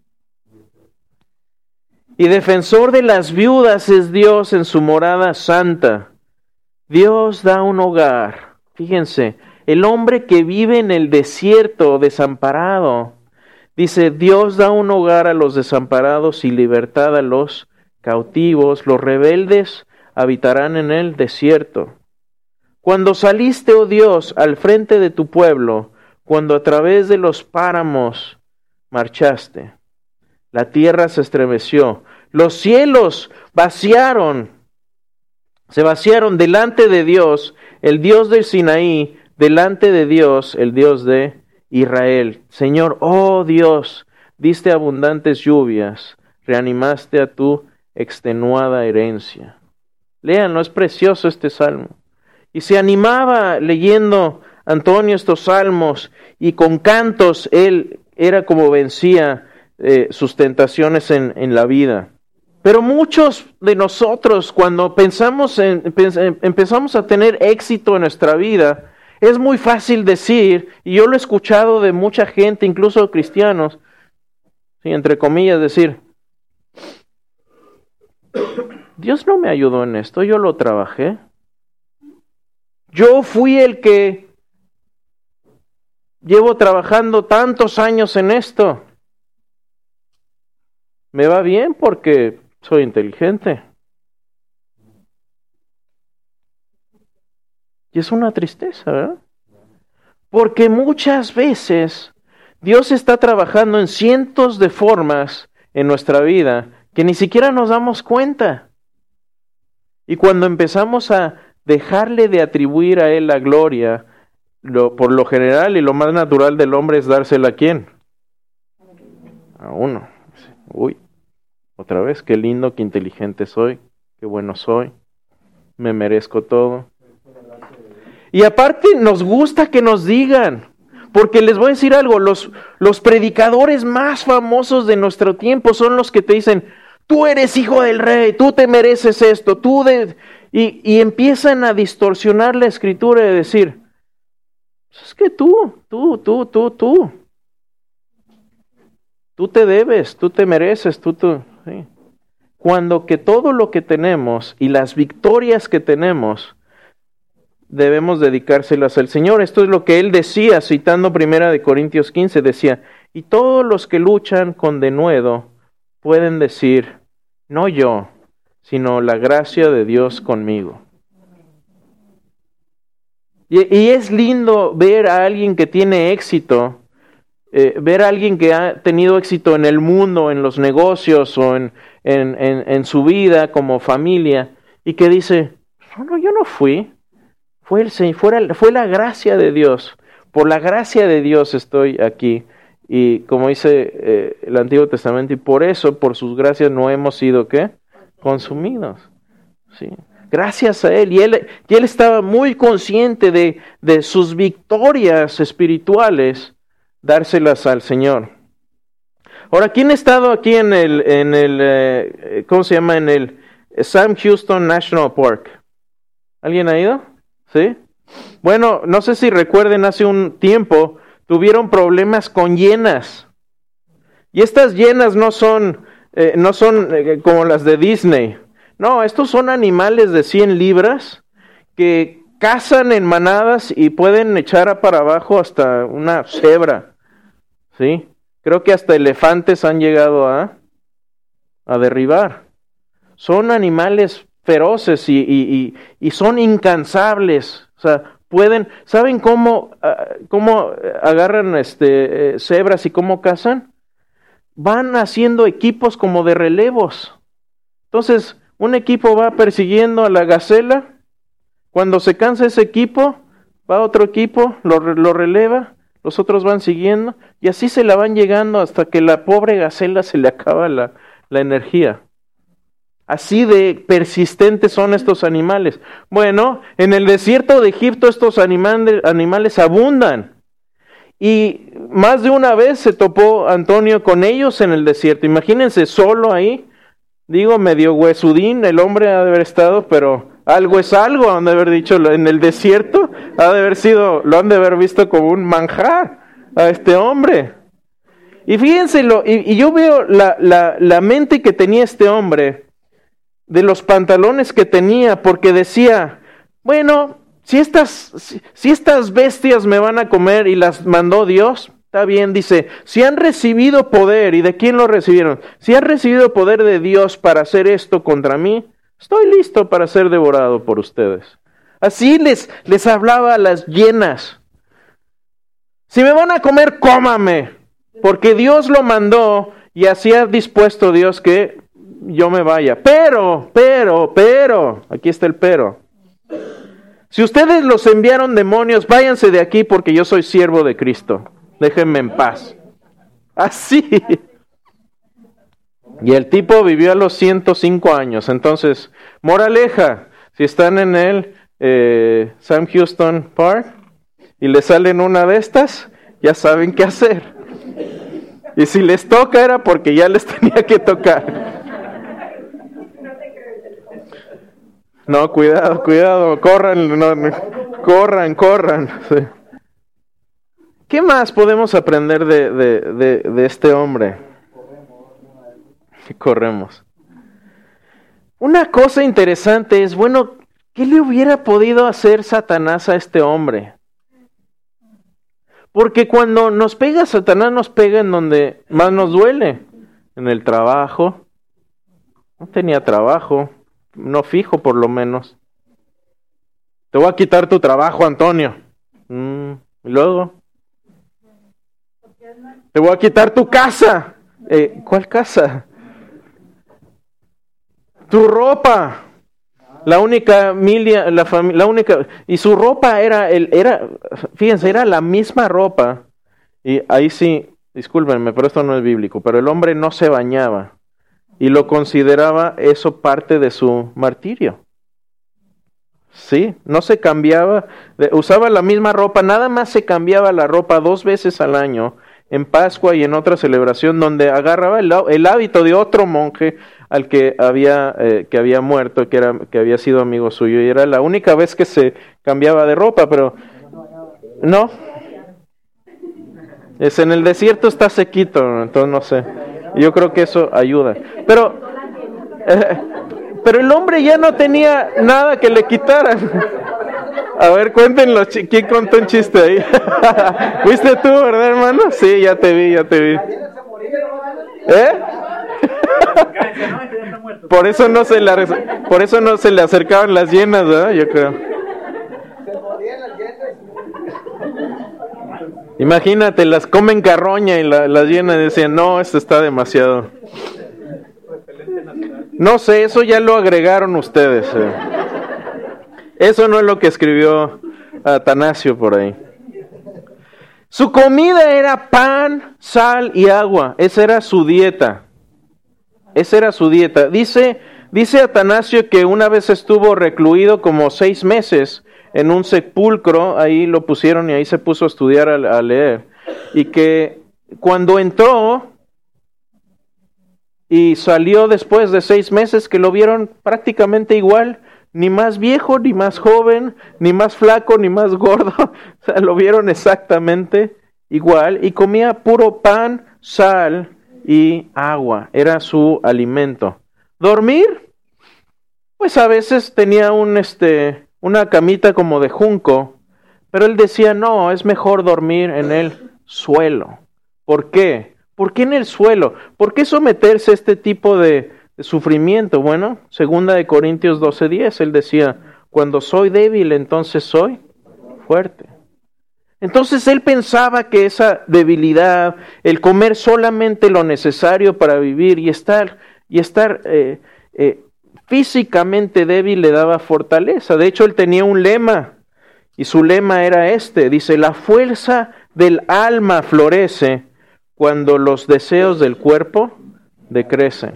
Y defensor de las viudas es Dios en su morada santa. Dios da un hogar. Fíjense, el hombre que vive en el desierto, desamparado, dice, Dios da un hogar a los desamparados y libertad a los cautivos. Los rebeldes habitarán en el desierto. Cuando saliste, oh Dios, al frente de tu pueblo, cuando a través de los páramos marchaste, la tierra se estremeció, los cielos vaciaron, se vaciaron delante de Dios, el Dios del Sinaí, delante de Dios, el Dios de Israel. Señor, oh Dios, diste abundantes lluvias, reanimaste a tu extenuada herencia. Léanlo, es precioso este salmo. Y se animaba leyendo Antonio estos salmos y con cantos él era como vencía eh, sus tentaciones en, en la vida. Pero muchos de nosotros cuando pensamos en, empezamos a tener éxito en nuestra vida, es muy fácil decir, y yo lo he escuchado de mucha gente, incluso cristianos, sí, entre comillas, decir, Dios no me ayudó en esto, yo lo trabajé. Yo fui el que llevo trabajando tantos años en esto. Me va bien porque soy inteligente. Y es una tristeza, ¿verdad? Porque muchas veces Dios está trabajando en cientos de formas en nuestra vida que ni siquiera nos damos cuenta. Y cuando empezamos a dejarle de atribuir a Él la gloria, lo, por lo general y lo más natural del hombre es dársela a quién. A uno. Uy, otra vez, qué lindo, qué inteligente soy, qué bueno soy, me merezco todo. Y aparte nos gusta que nos digan, porque les voy a decir algo, los, los predicadores más famosos de nuestro tiempo son los que te dicen, tú eres hijo del rey, tú te mereces esto, tú de... Y, y empiezan a distorsionar la escritura y decir, es que tú, tú, tú, tú, tú, tú te debes, tú te mereces, tú, tú. Sí. cuando que todo lo que tenemos y las victorias que tenemos debemos dedicárselas al Señor. Esto es lo que él decía, citando primera de Corintios quince, decía, y todos los que luchan con denuedo pueden decir, no yo, sino la gracia de Dios conmigo. Y, y es lindo ver a alguien que tiene éxito, eh, ver a alguien que ha tenido éxito en el mundo, en los negocios o en, en, en, en su vida como familia, y que dice, no, no, yo no fui, fue, el, fue, fue la gracia de Dios, por la gracia de Dios estoy aquí. Y como dice eh, el Antiguo Testamento, y por eso, por sus gracias, no hemos sido, ¿qué? Consumidos. Sí. Gracias a Él. Y Él, y él estaba muy consciente de, de sus victorias espirituales, dárselas al Señor. Ahora, ¿quién ha estado aquí en el, en el eh, ¿cómo se llama? En el Sam Houston National Park. ¿Alguien ha ido? ¿Sí? Bueno, no sé si recuerden, hace un tiempo tuvieron problemas con hienas. Y estas hienas no son, eh, no son eh, como las de Disney. No, estos son animales de cien libras que cazan en manadas y pueden echar para abajo hasta una cebra. ¿Sí? Creo que hasta elefantes han llegado a, a derribar. Son animales feroces y, y, y, y son incansables. O sea, pueden, ¿saben cómo, uh, cómo agarran este, eh, cebras y cómo cazan? Van haciendo equipos como de relevos. Entonces, un equipo va persiguiendo a la gacela. Cuando se cansa ese equipo, va otro equipo, lo, lo releva, los otros van siguiendo, y así se la van llegando hasta que la pobre gacela se le acaba la, la energía. Así de persistentes son estos animales. Bueno, en el desierto de Egipto estos animales, animales abundan. Y más de una vez se topó Antonio con ellos en el desierto. Imagínense solo ahí. Digo, medio huesudín, el hombre ha de haber estado, pero algo es algo, han de haber dicho en el desierto. Ha de haber sido, lo han de haber visto como un manjar a este hombre. Y fíjense, lo, y, y yo veo la, la, la mente que tenía este hombre, de los pantalones que tenía, porque decía, bueno, si estas, si, si estas bestias me van a comer y las mandó Dios, está bien, dice, si han recibido poder, ¿y de quién lo recibieron? Si han recibido poder de Dios para hacer esto contra mí, estoy listo para ser devorado por ustedes. Así les, les hablaba a las hienas. Si me van a comer, cómame, porque Dios lo mandó y así ha dispuesto Dios que yo me vaya. Pero, pero, pero, aquí está el pero. Si ustedes los enviaron demonios, váyanse de aquí porque yo soy siervo de Cristo. Déjenme en paz. Así. Y el tipo vivió a los ciento cinco años. Entonces, moraleja, si están en el eh, Sam Houston Park y les salen una de estas, ya saben qué hacer. Y si les toca era porque ya les tenía que tocar. No, cuidado, cuidado, corran, no, no, corran, corran. Sí. ¿Qué más podemos aprender de, de, de, de este hombre? Corremos. Una cosa interesante es, bueno, ¿qué le hubiera podido hacer Satanás a este hombre? Porque cuando nos pega Satanás, nos pega en donde más nos duele. En el trabajo. No tenía trabajo. No fijo, por lo menos. Te voy a quitar tu trabajo, Antonio. Mm, y luego. Te voy a quitar tu casa. Eh, ¿Cuál casa? Tu ropa. La única milia, la familia, la única, y su ropa era el, era, fíjense, era la misma ropa. Y ahí sí, discúlpenme, pero esto no es bíblico. Pero el hombre no se bañaba. Y lo consideraba eso parte de su martirio. Sí, no se cambiaba, usaba la misma ropa, nada más se cambiaba la ropa dos veces al año, en Pascua y en otra celebración, donde agarraba el, el hábito de otro monje al que había, eh, que había muerto, que, era, que había sido amigo suyo, y era la única vez que se cambiaba de ropa, pero no. Es en el desierto está sequito, entonces no sé. Yo creo que eso ayuda. Pero Pero el hombre ya no tenía nada que le quitaran. A ver, cuéntenlo, ¿quién contó un chiste ahí? ¿Fuiste tú, verdad, hermano? Sí, ya te vi, ya te vi. ¿Eh? Por eso no se le, por eso no se le acercaban las hienas, ¿verdad? Yo creo. Imagínate, las comen carroña y la, las hienas decían, no, esto está demasiado. No sé, eso ya lo agregaron ustedes. Eh. Eso no es lo que escribió Atanasio por ahí. Su comida era pan, sal y agua. Esa era su dieta. Esa era su dieta. Dice, dice Atanasio que una vez estuvo recluido como seis meses en un sepulcro. Ahí lo pusieron y ahí se puso a estudiar, a, a leer. Y que cuando entró y salió después de seis meses, que lo vieron prácticamente igual. Ni más viejo, ni más joven, ni más flaco, ni más gordo. O sea, lo vieron exactamente igual. Y comía puro pan, sal y agua. Era su alimento. ¿Dormir? Pues a veces tenía un, este, una camita como de junco. Pero él decía, no, es mejor dormir en el suelo. ¿Por qué? ¿Por qué en el suelo? ¿Por qué someterse a este tipo de... de sufrimiento? Bueno, segunda de Corintios doce diez, él decía, cuando soy débil, entonces soy fuerte. Entonces él pensaba que esa debilidad, el comer solamente lo necesario para vivir y estar, y estar eh, eh, físicamente débil le daba fortaleza. De hecho, él tenía un lema, y su lema era este, dice, la fuerza del alma florece cuando los deseos del cuerpo decrecen.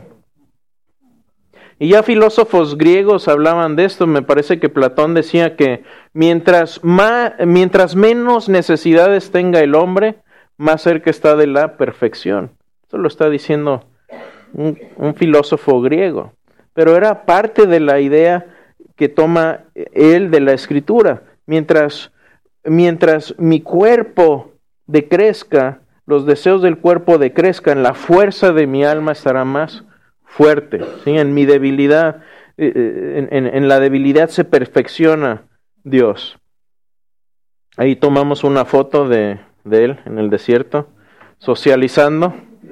Y ya filósofos griegos hablaban de esto. Me parece que Platón decía que mientras, más, mientras menos necesidades tenga el hombre, más cerca está de la perfección. Esto lo está diciendo un, un filósofo griego. Pero era parte de la idea que toma él de la escritura. Mientras, mientras mi cuerpo decrezca, los deseos del cuerpo decrezcan, la fuerza de mi alma estará más fuerte, ¿sí? En mi debilidad, en, en, en la debilidad se perfecciona Dios. Ahí tomamos una foto de, de él en el desierto, socializando.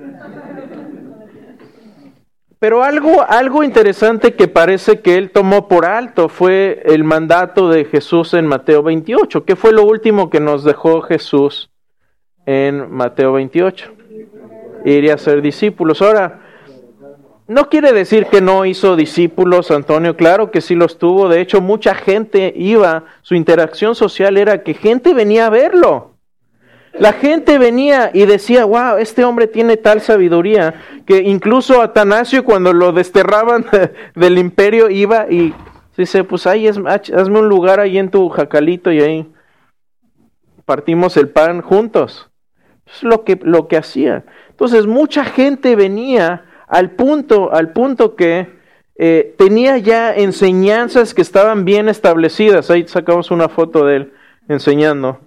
Pero algo, algo interesante que parece que él tomó por alto fue el mandato de Jesús en Mateo veintiocho. ¿Qué fue lo último que nos dejó Jesús en Mateo veintiocho? Ir a ser discípulos. Ahora, no quiere decir que no hizo discípulos, Antonio, claro que sí los tuvo. De hecho, mucha gente iba, su interacción social era que gente venía a verlo. La gente venía y decía, wow, este hombre tiene tal sabiduría, que incluso Atanasio cuando lo desterraban del imperio iba y dice, pues ahí es, hazme un lugar ahí en tu jacalito y ahí partimos el pan juntos. Es lo que, lo que hacía. Entonces mucha gente venía al punto, al punto que eh, tenía ya enseñanzas que estaban bien establecidas. Ahí sacamos una foto de él enseñando.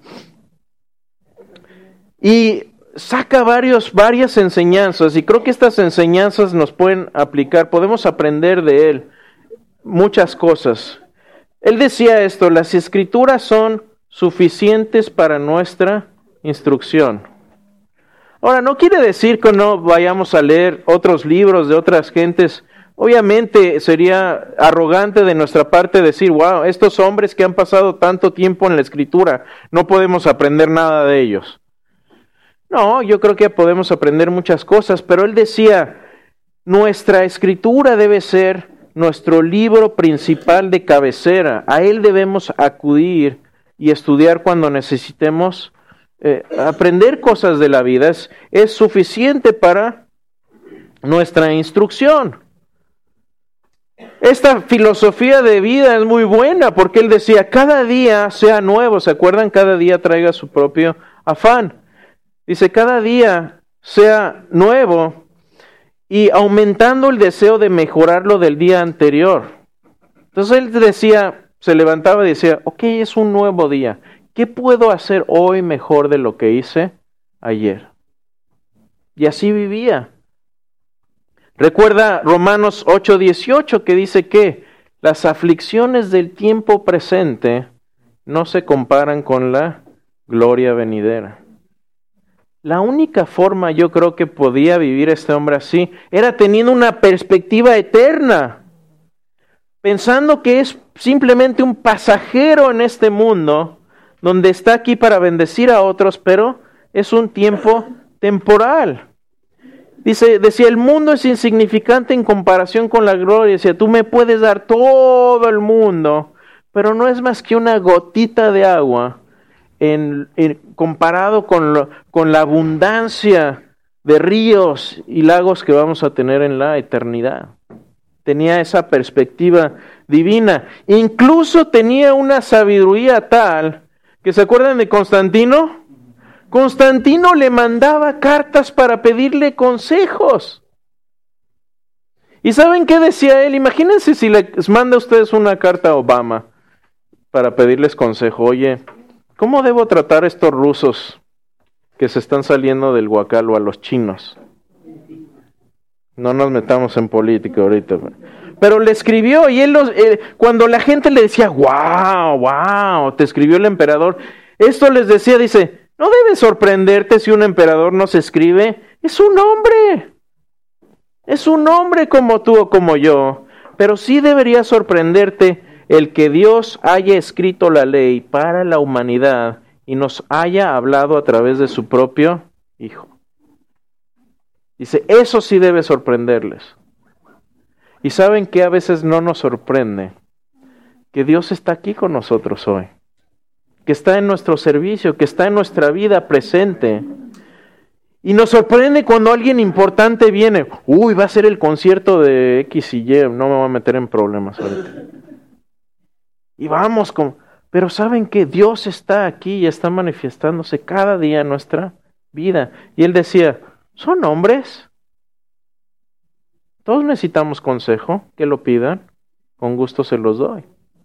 Y saca varios, varias enseñanzas, y creo que estas enseñanzas nos pueden aplicar, podemos aprender de él muchas cosas. Él decía esto, las escrituras son suficientes para nuestra instrucción. Ahora, no quiere decir que no vayamos a leer otros libros de otras gentes. Obviamente sería arrogante de nuestra parte decir, wow, estos hombres que han pasado tanto tiempo en la escritura, no podemos aprender nada de ellos. No, yo creo que podemos aprender muchas cosas, pero él decía, nuestra escritura debe ser nuestro libro principal de cabecera. A él debemos acudir y estudiar cuando necesitemos eh, aprender cosas de la vida. Es, es suficiente para nuestra instrucción. Esta filosofía de vida es muy buena porque él decía, cada día sea nuevo. ¿Se acuerdan? Cada día traiga su propio afán. Dice, cada día sea nuevo y aumentando el deseo de mejorarlo del día anterior. Entonces él decía, se levantaba y decía, ok, es un nuevo día. ¿Qué puedo hacer hoy mejor de lo que hice ayer? Y así vivía. Recuerda Romanos ocho dieciocho que dice que las aflicciones del tiempo presente no se comparan con la gloria venidera. La única forma yo creo que podía vivir este hombre así era teniendo una perspectiva eterna, pensando que es simplemente un pasajero en este mundo, donde está aquí para bendecir a otros, pero es un tiempo temporal. Dice, decía, el mundo es insignificante en comparación con la gloria. Decía, tú me puedes dar todo el mundo, pero no es más que una gotita de agua en, en, comparado con, lo, con la abundancia de ríos y lagos que vamos a tener en la eternidad. Tenía esa perspectiva divina. Incluso tenía una sabiduría tal, que ¿se acuerdan de Constantino? Constantino le mandaba cartas para pedirle consejos. ¿Y saben qué decía él? Imagínense si les manda a ustedes una carta a Obama para pedirles consejo. Oye, ¿cómo debo tratar a estos rusos que se están saliendo del huacal o a los chinos? No nos metamos en política ahorita. Pero le escribió y él los, eh, cuando la gente le decía, wow, wow, te escribió el emperador. Esto les decía, dice, no debe sorprenderte si un emperador nos escribe. Es un hombre. Es un hombre como tú o como yo. Pero sí debería sorprenderte el que Dios haya escrito la ley para la humanidad y nos haya hablado a través de su propio Hijo. Dice, eso sí debe sorprenderles. Y ¿saben qué a veces no nos sorprende? Que Dios está aquí con nosotros hoy. Que está en nuestro servicio, que está en nuestra vida presente. Y nos sorprende cuando alguien importante viene. Uy, va a ser el concierto de X y Y, no me voy a meter en problemas ahorita. Y vamos con... Pero ¿saben que Dios está aquí y está manifestándose cada día en nuestra vida? Y él decía, ¿son hombres? Todos necesitamos consejo, que lo pidan, con gusto se los doy.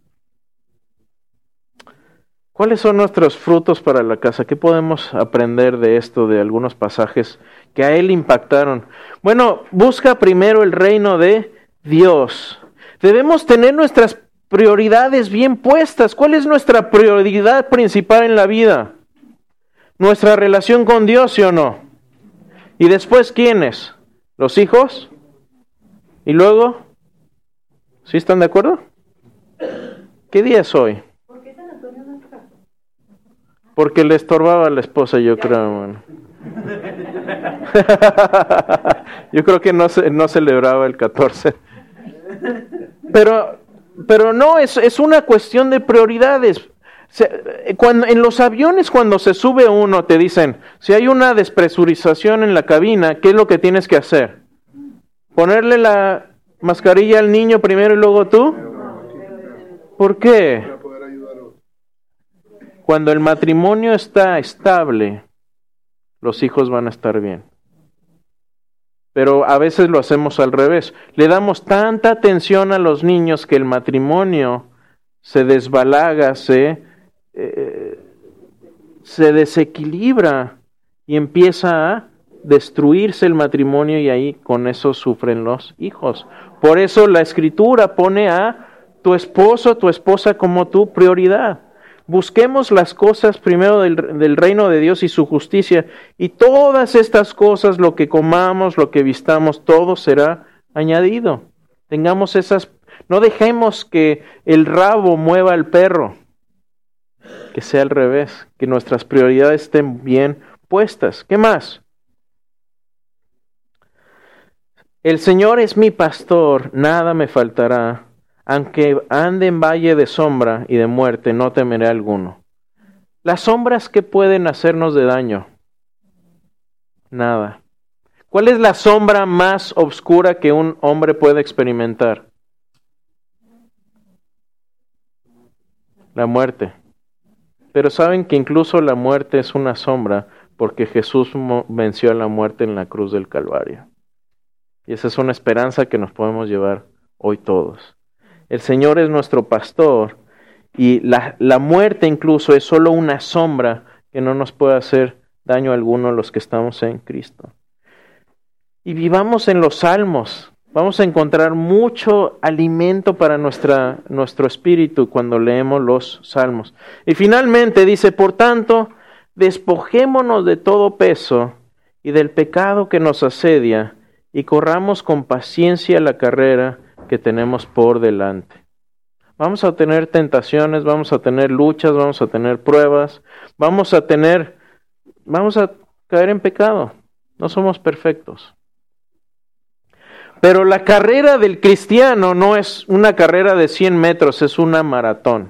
¿Cuáles son nuestros frutos para la casa? ¿Qué podemos aprender de esto, de algunos pasajes que a él impactaron? Bueno, busca primero el reino de Dios. Debemos tener nuestras prioridades bien puestas. ¿Cuál es nuestra prioridad principal en la vida? Nuestra relación con Dios, ¿sí o no? Y después, ¿quiénes? ¿Los hijos? Y luego, ¿sí están de acuerdo? ¿Qué día es hoy? Porque le estorbaba a la esposa, yo creo, bueno. Yo creo que no, se, no celebraba el catorce. Pero, pero no, es, es una cuestión de prioridades. Se, cuando, en los aviones, cuando se sube uno, te dicen, si hay una despresurización en la cabina, ¿qué es lo que tienes que hacer? ¿Ponerle la mascarilla al niño primero y luego tú? ¿Por qué? Cuando el matrimonio está estable, los hijos van a estar bien. Pero a veces lo hacemos al revés. Le damos tanta atención a los niños que el matrimonio se desbalaga, se, eh, se desequilibra y empieza a destruirse el matrimonio y ahí con eso sufren los hijos. Por eso la Escritura pone a tu esposo, tu esposa como tu prioridad. Busquemos las cosas primero del, del reino de Dios y su justicia, y todas estas cosas, lo que comamos, lo que vistamos, todo será añadido. Tengamos esas, no dejemos que el rabo mueva al perro, que sea al revés, que nuestras prioridades estén bien puestas. ¿Qué más? El Señor es mi pastor, nada me faltará. Aunque ande en valle de sombra y de muerte, no temeré alguno. ¿Las sombras qué pueden hacernos de daño? Nada. ¿Cuál es la sombra más oscura que un hombre puede experimentar? La muerte. Pero saben que incluso la muerte es una sombra porque Jesús venció a la muerte en la cruz del Calvario. Y esa es una esperanza que nos podemos llevar hoy todos. El Señor es nuestro pastor y la, la muerte incluso es solo una sombra que no nos puede hacer daño alguno a los que estamos en Cristo. y vivamos en los salmos. Vamos a encontrar mucho alimento para nuestra, nuestro espíritu cuando leemos los salmos. Y finalmente dice, por tanto, despojémonos de todo peso y del pecado que nos asedia y corramos con paciencia la carrera que tenemos por delante. Vamos a tener tentaciones, vamos a tener luchas, vamos a tener pruebas, vamos a tener, vamos a caer en pecado. No somos perfectos. Pero la carrera del cristiano no es una carrera de cien metros, es una maratón.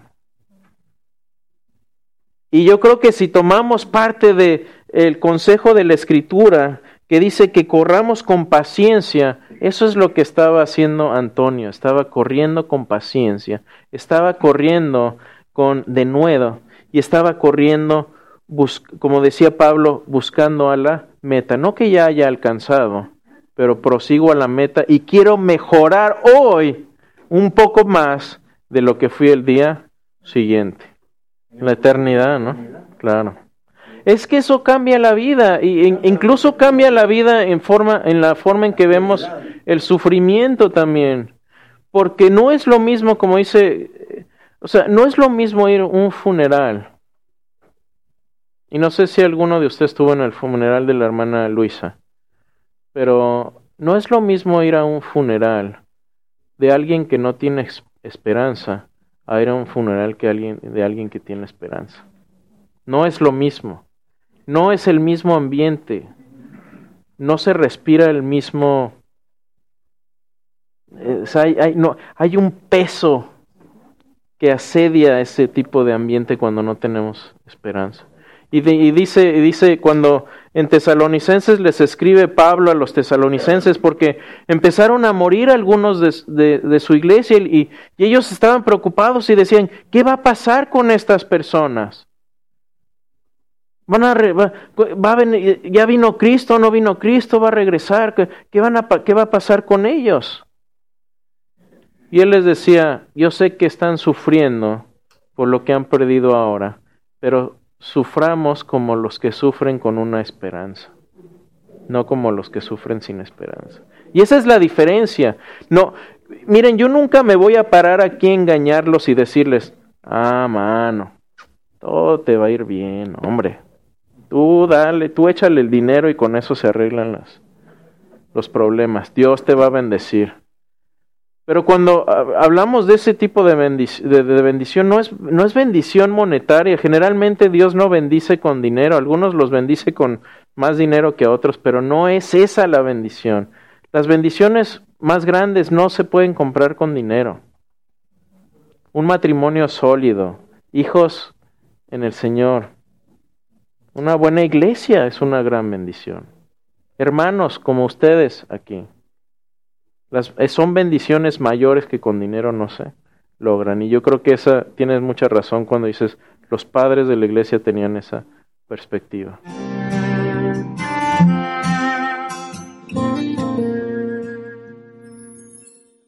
Y yo creo que si tomamos parte del consejo de la Escritura, que dice que corramos con paciencia, eso es lo que estaba haciendo Antonio, estaba corriendo con paciencia, estaba corriendo con denuedo y estaba corriendo, bus- como decía Pablo, buscando a la meta. No que ya haya alcanzado, pero prosigo a la meta y quiero mejorar hoy un poco más de lo que fui el día siguiente. La eternidad, ¿no? Claro. Es que eso cambia la vida, y incluso cambia la vida en forma, en la forma en que vemos el sufrimiento también. Porque no es lo mismo, como dice, o sea, no es lo mismo ir a un funeral. Y no sé si alguno de ustedes estuvo en el funeral de la hermana Luisa. Pero no es lo mismo ir a un funeral de alguien que no tiene esperanza a ir a un funeral que alguien, de alguien que tiene esperanza. No es lo mismo. No es el mismo ambiente. No se respira el mismo... Eh, hay, hay, no, hay un peso que asedia ese tipo de ambiente cuando no tenemos esperanza. Y, de, y dice, y dice cuando en Tesalonicenses les escribe Pablo a los tesalonicenses, porque empezaron a morir algunos de, de, de su iglesia y, y ellos estaban preocupados y decían, ¿qué va a pasar con estas personas? Van a, va, va a venir, ya vino Cristo, no vino Cristo, va a regresar, ¿qué, qué, van a, qué va a pasar con ellos? Y él les decía, yo sé que están sufriendo por lo que han perdido ahora, pero suframos como los que sufren con una esperanza, no como los que sufren sin esperanza. Y esa es la diferencia. No, miren, yo nunca me voy a parar aquí a engañarlos y decirles, ah, mano, todo te va a ir bien, hombre. Tú dale, tú échale el dinero y con eso se arreglan las, los problemas. Dios te va a bendecir. Pero cuando hablamos de ese tipo de, bendic- de, de bendición, no es, no es bendición monetaria. Generalmente Dios no bendice con dinero. Algunos los bendice con más dinero que otros, pero no es esa la bendición. Las bendiciones más grandes no se pueden comprar con dinero. Un matrimonio sólido, hijos en el Señor, una buena iglesia es una gran bendición. Hermanos como ustedes aquí. Las, son bendiciones mayores que con dinero no se logran. Y yo creo que esa tienes mucha razón cuando dices los padres de la iglesia tenían esa perspectiva.